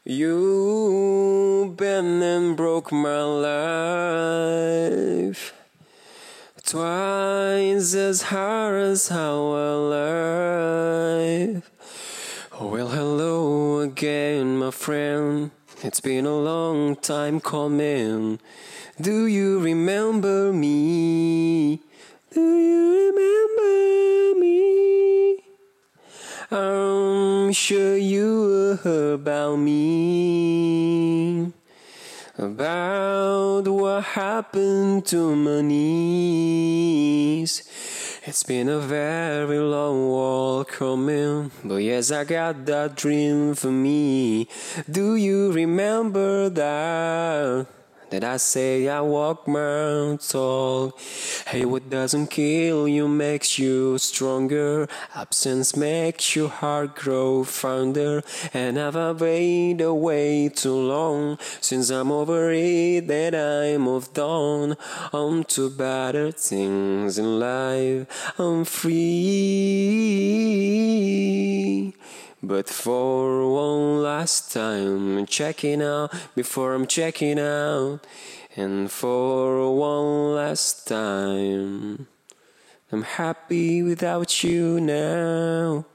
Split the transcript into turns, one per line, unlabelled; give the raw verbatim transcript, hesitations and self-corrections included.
You bent and broke my life twice as hard as our life. Well, hello again, my friend. It's been a long time coming. Do you remember me? Do you remember me? I'm sure you heard about me, about what happened to my knees. It's been a very long walk coming, but yes, I got that dream for me. Do you remember that? That I say I walk my talk. Hey, what doesn't kill you makes you stronger. Absence makes your heart grow fonder. And I've waited away too long since I'm over it, that I moved on on to better things in life. I'm free. But for one last time, I'm checking out before I'm checking out. And for one last time, I'm happy without you now.